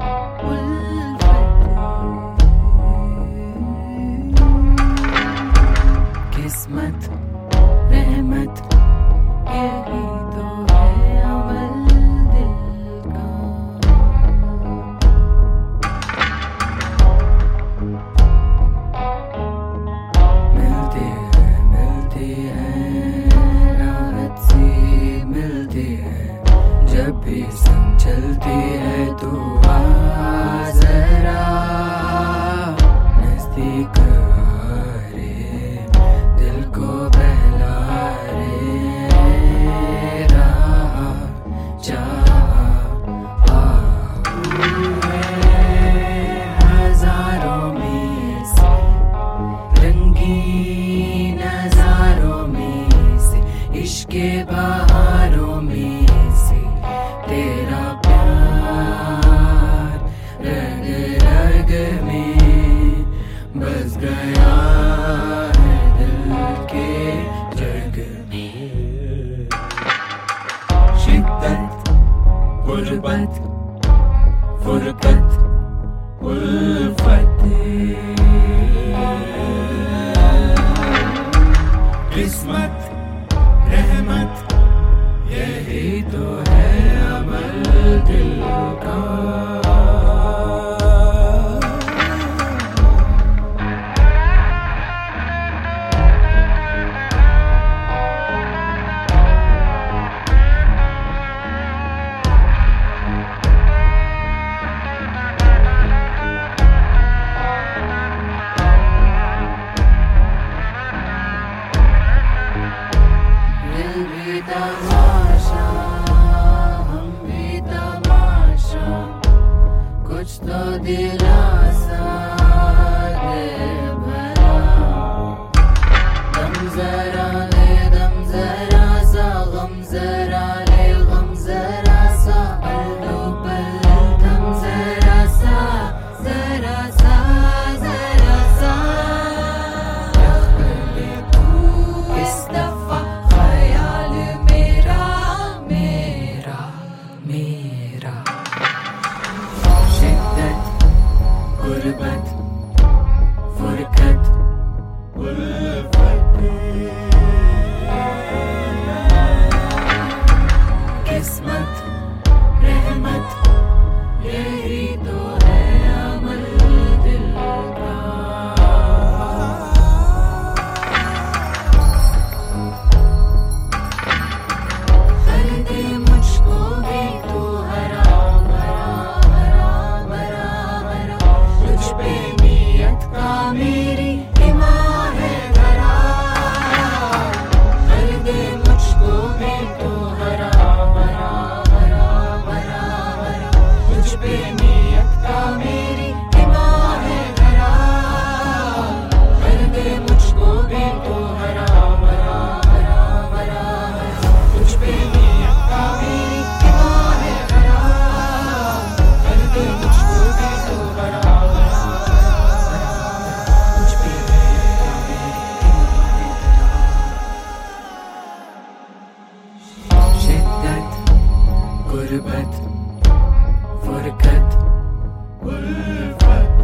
किस्मत रहमत यही तो है अमल दिल का। मिलती है राहत सी मिलती है जब भी संग चलती है तू आ जरा नजदीक के बहारों में से तेरा प्यार रग रग में बस गया है दिल के जग में। शिद्दत गुर्बत फुरकत उल्फत किस्मत रहमत यही तो है अमल दिल का। तमाशा हम भी तमाशा कुछ तो दिलासा दे भला। दम जरा ले दम जरा सा गम जरा ले गम जरा सा पल्लो पल दम जरा सा जरा सा जरा सा इस दफा गुर्बत फुरकत उल्फत किस्मत रहमत यही तो है अमल दिल का। कर दे मुझको भी तू हरा मेरी ईमान है धरा। कर दे मुझको भी तो हरा भरा भरा भरा भरा तुझ पे नियत का मेरी ईमान है धरा। कर दे मुझको भी तो हरा भरा भरा भरा तुझ पे नियत का मेरी ईमान है धरा। कर दे मुझको भी तो हरा गुर्बत फुरकत उल्फत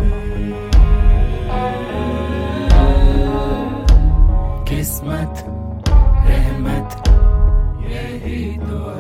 किस्मत रहमत यही तो